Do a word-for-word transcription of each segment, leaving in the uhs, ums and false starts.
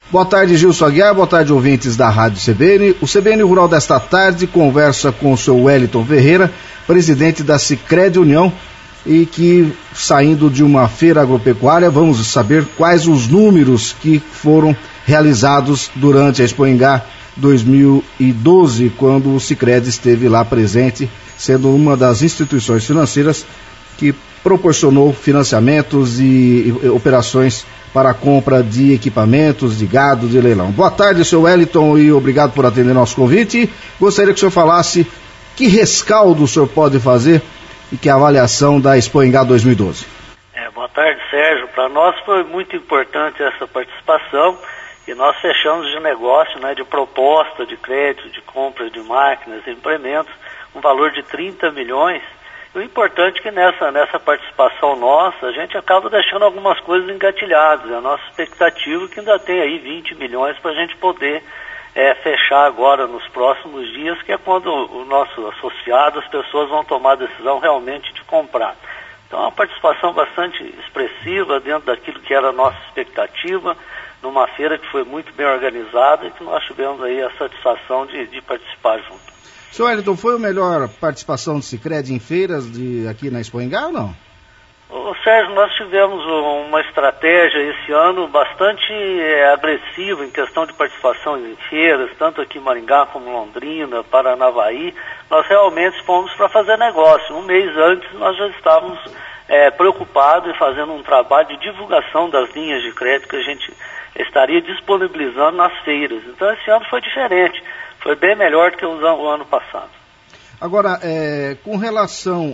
Boa tarde, Gilson Aguiar, boa tarde, ouvintes da Rádio C B N. O C B N Rural desta tarde conversa com o seu Wellington Ferreira, presidente da Sicredi União, e que, saindo de uma feira agropecuária, vamos saber quais os números que foram realizados durante a Expo Engá dois mil e doze, quando o Sicredi esteve lá presente, sendo uma das instituições financeiras que proporcionou financiamentos e, e operações para a compra de equipamentos, de gado, de leilão. Boa tarde, senhor Wellington, e obrigado por atender nosso convite. Gostaria que o senhor falasse que rescaldo o senhor pode fazer e que avaliação da Expo Engá dois mil e doze. É, boa tarde, Sérgio. Para nós foi muito importante essa participação e nós fechamos de negócio, né, de proposta de crédito, de compra de máquinas e implementos, um valor de trinta milhões. O importante é que nessa, nessa participação nossa, a gente acaba deixando algumas coisas engatilhadas. A nossa expectativa é que ainda tem aí vinte milhões para a gente poder é, fechar agora nos próximos dias, que é quando o nosso associado, as pessoas vão tomar a decisão realmente de comprar. Então é uma participação bastante expressiva dentro daquilo que era a nossa expectativa, numa feira que foi muito bem organizada e que nós tivemos aí a satisfação de, de participar junto. Senhor Wellington, foi a melhor participação do Sicredi em feiras de, aqui na Expo Engá ou não? Ô, Sérgio, nós tivemos uma estratégia esse ano bastante é, agressiva em questão de participação em feiras, tanto aqui em Maringá como Londrina, Paranavaí. Nós realmente fomos para fazer negócio. Um mês antes nós já estávamos é, preocupados em fazendo um trabalho de divulgação das linhas de crédito que a gente estaria disponibilizando nas feiras. Então esse ano foi diferente. Foi bem melhor do que o ano passado. Agora, é, com relação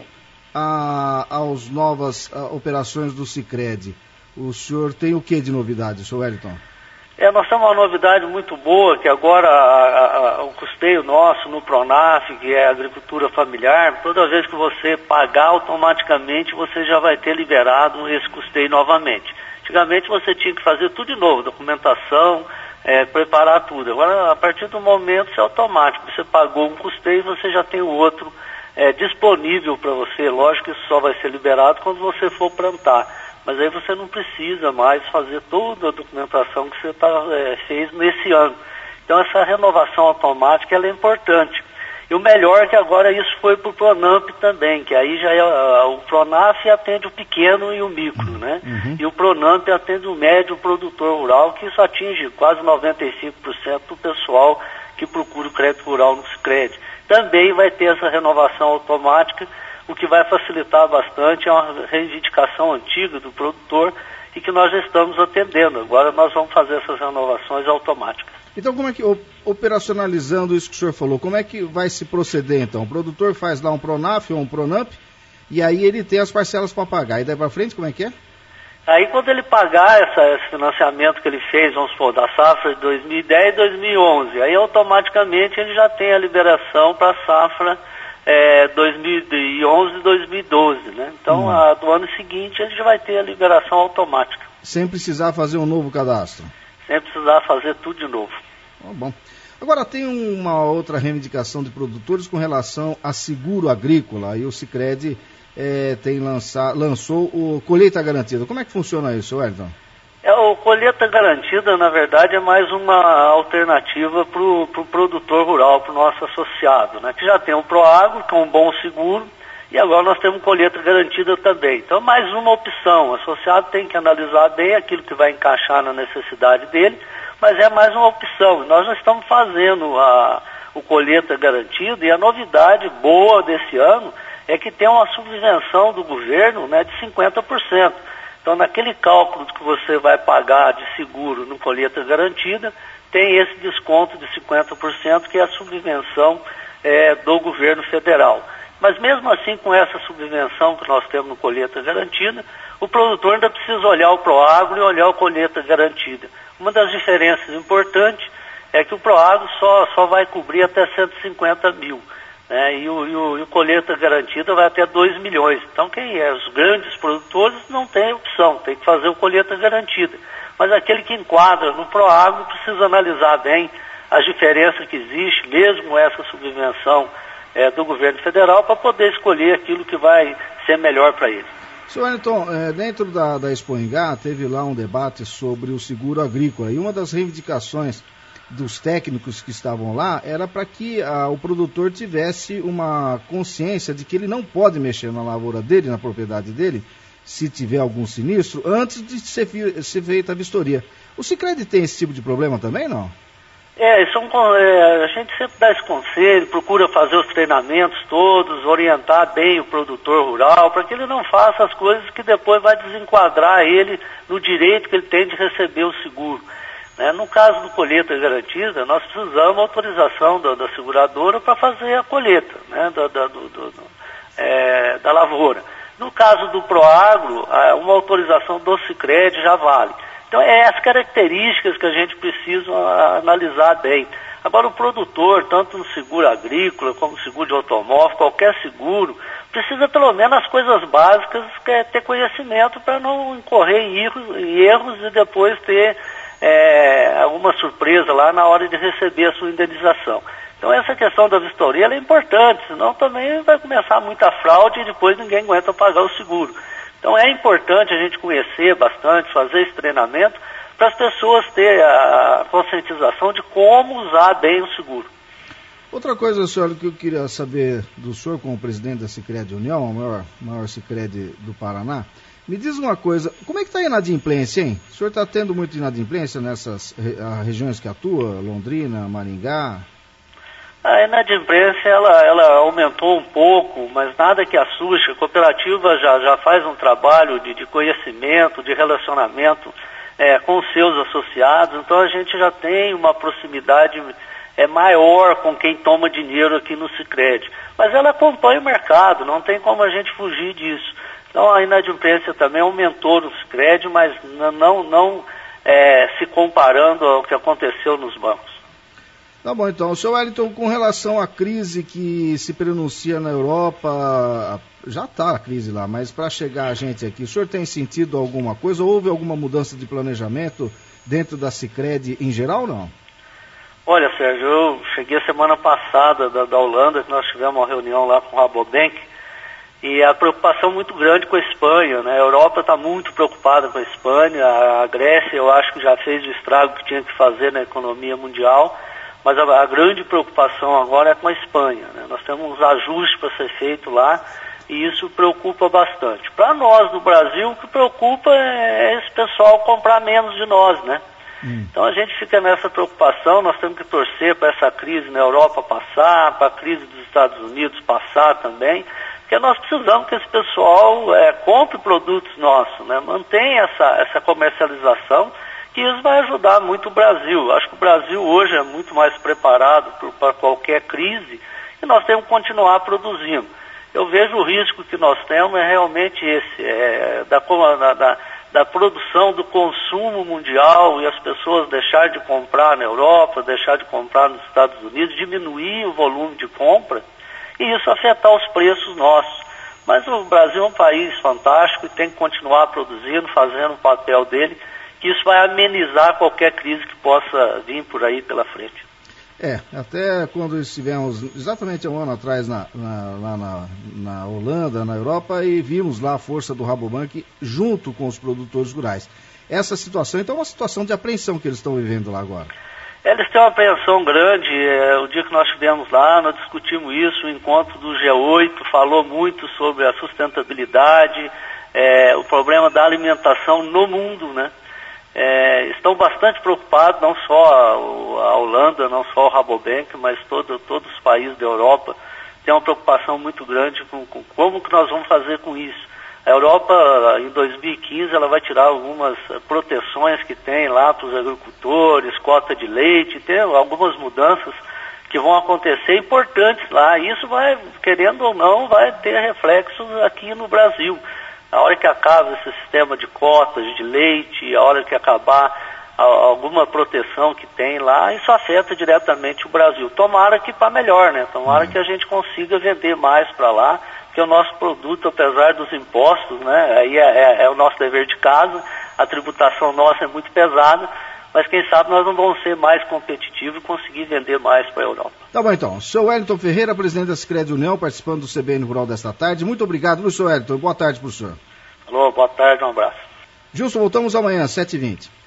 a, aos novas a, operações do Sicredi, o senhor tem o que de novidade, senhor Wellington? É, nós temos uma novidade muito boa, que agora a, a, o custeio nosso no Pronaf, que é a agricultura familiar, toda vez que você pagar automaticamente, você já vai ter liberado esse custeio novamente. Antigamente você tinha que fazer tudo de novo, documentação, É, preparar tudo. Agora, a partir do momento, isso é automático. Você pagou um custeio, você já tem o outro é, disponível para você. Lógico que isso só vai ser liberado quando você for plantar. Mas aí você não precisa mais fazer toda a documentação que você tá, é, fez nesse ano. Então, essa renovação automática ela é importante. E o melhor é que agora isso foi para o Pronamp também, que aí já é o Pronaf atende o pequeno e o micro, né? Uhum. E o Pronamp atende o médio produtor rural, que isso atinge quase noventa e cinco por cento do pessoal que procura o crédito rural no Sicredi. Também vai ter essa renovação automática, o que vai facilitar bastante, é uma reivindicação antiga do produtor e que nós já estamos atendendo. Agora nós vamos fazer essas renovações automáticas. Então, como é que, operacionalizando isso que o senhor falou, como é que vai se proceder então? O produtor faz lá um Pronaf ou um Pronamp e aí ele tem as parcelas para pagar. E daí para frente, como é que é? Aí quando ele pagar essa, esse financiamento que ele fez, vamos supor, da safra de dois mil e dez e dois mil e onze, aí automaticamente ele já tem a liberação para a safra é, dois mil e onze e dois mil e doze, né? Então, hum. a, do ano seguinte ele já vai ter a liberação automática. Sem precisar fazer um novo cadastro? Sem precisar fazer tudo de novo. Oh, bom. Agora, tem uma outra reivindicação de produtores com relação a seguro agrícola. E o Sicredi é, tem lançar, lançou o Colheita Garantida. Como é que funciona isso, Wellington? É, o Colheita Garantida, na verdade, é mais uma alternativa para o pro produtor rural, para o nosso associado, né? Que já tem o Proagro, que é um bom seguro, e agora nós temos Colheita Garantida também. Então, mais uma opção. O associado tem que analisar bem aquilo que vai encaixar na necessidade dele, mas é mais uma opção. Nós já estamos fazendo a, o Colheita Garantida, e a novidade boa desse ano é que tem uma subvenção do governo, né, de cinquenta por cento. Então, naquele cálculo que você vai pagar de seguro no Colheita Garantida, tem esse desconto de cinquenta por cento, que é a subvenção é, do governo federal. Mas mesmo assim, com essa subvenção que nós temos no Colheita Garantida, o produtor ainda precisa olhar o Proagro e olhar o Colheita Garantida. Uma das diferenças importantes é que o Proagro só, só vai cobrir até cento e cinquenta mil, né? E o, e o, e o Colheita Garantida vai até dois milhões. Então, quem é os grandes produtores não tem opção, tem que fazer o Colheita Garantida. Mas aquele que enquadra no Proagro precisa analisar bem as diferenças que existem, mesmo com essa subvenção É, do governo federal, para poder escolher aquilo que vai ser melhor para ele. Senhor Wellington, é, dentro da, da Expo Ingá, teve lá um debate sobre o seguro agrícola, e uma das reivindicações dos técnicos que estavam lá era para que a, o produtor tivesse uma consciência de que ele não pode mexer na lavoura dele, na propriedade dele, se tiver algum sinistro, antes de ser, ser feita a vistoria. O Sicredi tem esse tipo de problema também, não? É, isso é um, é, a gente sempre dá esse conselho, procura fazer os treinamentos todos, orientar bem o produtor rural, para que ele não faça as coisas que depois vai desenquadrar ele no direito que ele tem de receber o seguro. Né? No caso do colheita garantida, nós precisamos da autorização da, da seguradora para fazer a colheita, né? da, da, do, do, do, é, da lavoura. No caso do Proagro, uma autorização do Sicredi já vale. Então, é as características que a gente precisa analisar bem. Agora, o produtor, tanto no seguro agrícola como no seguro de automóvel, qualquer seguro, precisa pelo menos as coisas básicas, que é ter conhecimento para não incorrer em erros, em erros e depois ter é, alguma surpresa lá na hora de receber a sua indenização. Então, essa questão da vistoria ela é importante, senão também vai começar muita fraude e depois ninguém aguenta pagar o seguro. Então é importante a gente conhecer bastante, fazer esse treinamento, para as pessoas terem a conscientização de como usar bem o seguro. Outra coisa, senhor, que eu queria saber do senhor como presidente da Sicredi União, o maior, maior Sicredi do Paraná, me diz uma coisa, como é que está a inadimplência, hein? O senhor está tendo muita inadimplência nessas re, regiões que atua, Londrina, Maringá? A inadimplência ela, ela aumentou um pouco, mas nada que assuste. A cooperativa já, já faz um trabalho de, de conhecimento, de relacionamento é, com os seus associados, então a gente já tem uma proximidade é, maior com quem toma dinheiro aqui no Sicredi. Mas ela acompanha o mercado, não tem como a gente fugir disso. Então a inadimplência também aumentou no Sicredi, mas não, não é, se comparando ao que aconteceu nos bancos. Tá bom, então. Senhor Wellington, com relação à crise que se pronuncia na Europa, já está a crise lá, mas para chegar a gente aqui, o senhor tem sentido alguma coisa? Houve alguma mudança de planejamento dentro da Sicredi em geral ou não? Olha, Sérgio, eu cheguei a semana passada da, da Holanda, que nós tivemos uma reunião lá com o Rabobank, e a preocupação muito grande com a Espanha, né? A Europa está muito preocupada com a Espanha, a Grécia eu acho que já fez o estrago que tinha que fazer na economia mundial, mas a, a grande preocupação agora é com a Espanha, né? Nós temos uns ajustes para ser feito lá e isso preocupa bastante. Para nós no Brasil, o que preocupa é esse pessoal comprar menos de nós, né? Hum. Então a gente fica nessa preocupação, nós temos que torcer para essa crise na Europa passar, para a crise dos Estados Unidos passar também, porque nós precisamos que esse pessoal é, compre produtos nossos, né? Mantenha essa, essa comercialização, que isso vai ajudar muito o Brasil. Acho que o Brasil hoje é muito mais preparado para qualquer crise e nós temos que continuar produzindo. Eu vejo o risco que nós temos é realmente esse, é, da, da, da produção, do consumo mundial e as pessoas deixar de comprar na Europa, deixar de comprar nos Estados Unidos, diminuir o volume de compra e isso afetar os preços nossos. Mas o Brasil é um país fantástico e tem que continuar produzindo, fazendo o papel dele, que isso vai amenizar qualquer crise que possa vir por aí pela frente. É, até quando estivemos exatamente um ano atrás na, na, lá na, na Holanda, na Europa, e vimos lá a força do Rabobank junto com os produtores rurais. Essa situação, então, é uma situação de apreensão que eles estão vivendo lá agora. Eles têm uma apreensão grande. É, o dia que nós estivemos lá, nós discutimos isso, o encontro do G oito falou muito sobre a sustentabilidade, é, o problema da alimentação no mundo, né? É, estão bastante preocupados, não só a, a Holanda, não só o Rabobank, mas todo, todos os países da Europa têm uma preocupação muito grande com, com como que nós vamos fazer com isso. A Europa, em dois mil e quinze, ela vai tirar algumas proteções que tem lá para os agricultores, cota de leite, tem algumas mudanças que vão acontecer importantes lá. Isso vai, querendo ou não, vai ter reflexos aqui no Brasil. A hora que acaba esse sistema de cotas de leite, a hora que acabar a, alguma proteção que tem lá, isso afeta diretamente o Brasil. Tomara que para melhor, né? Tomara uhum. que a gente consiga vender mais para lá, porque o nosso produto, apesar dos impostos, né? Aí é, é, é o nosso dever de casa, a tributação nossa é muito pesada, mas quem sabe nós não vamos ser mais competitivos e conseguir vender mais para a Europa. Tá bom então. Senhor Wellington Ferreira, presidente da Sicredi União, participando do C B N Rural desta tarde. Muito obrigado, viu, senhor Wellington? Boa tarde para o senhor. Alô, boa tarde, um abraço. Gilson, voltamos amanhã, sete e vinte.